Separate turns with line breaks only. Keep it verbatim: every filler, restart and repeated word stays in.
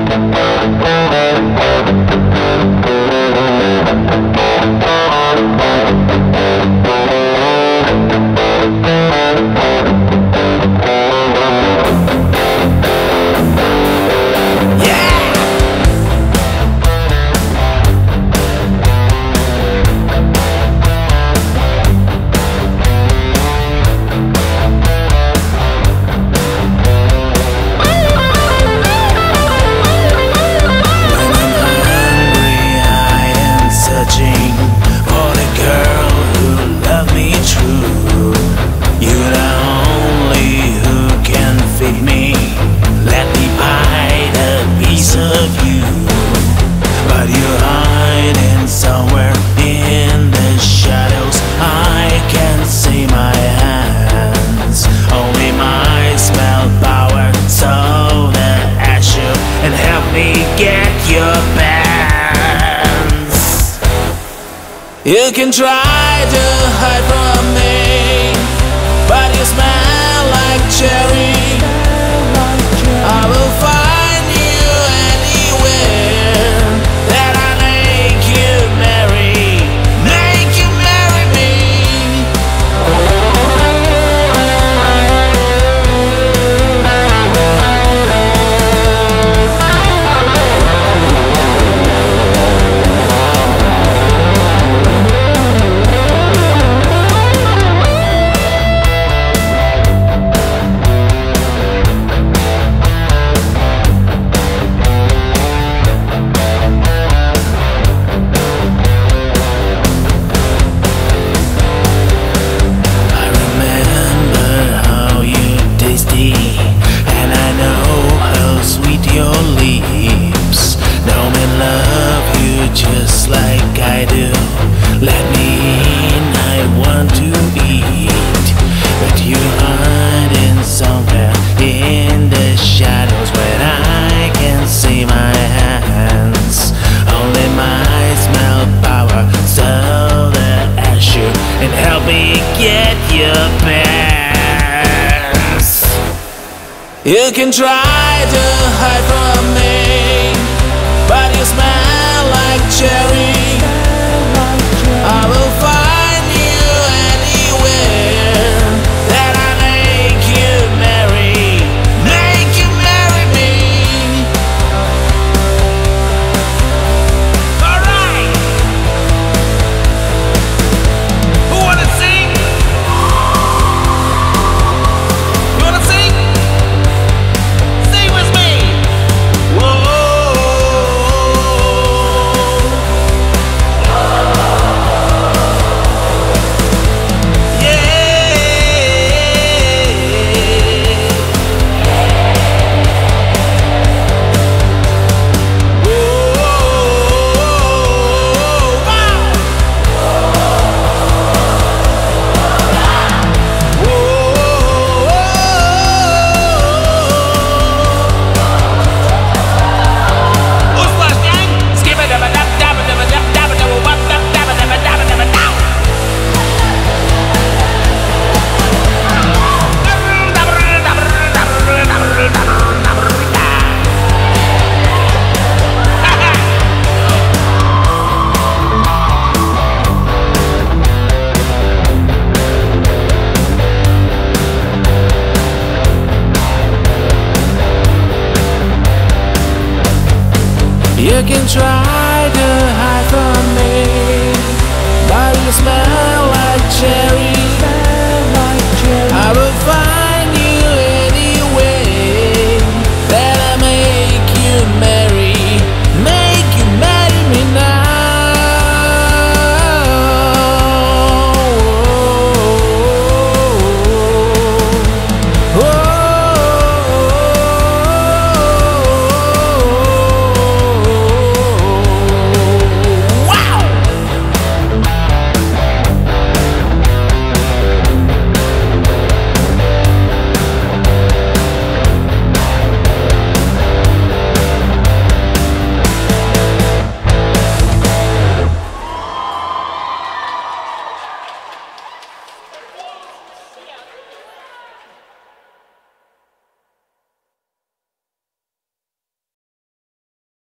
You can try to hide from me, but you smell like cherry. I will find you anywhere that I make you marry, make you marry me. Just like I do, let me in, I want to eat. But you're hiding somewhere in the shadows where I can see my hands. Only my smell power, so that I should and help me get your pants. You can try to hide from me, but you smell like cherry. I will find you anywhere that I make you marry, make you marry me. Alright, who wanna sing? You wanna sing? Sing with me. Whoa. You can try to hide from me, but you smell like cherry.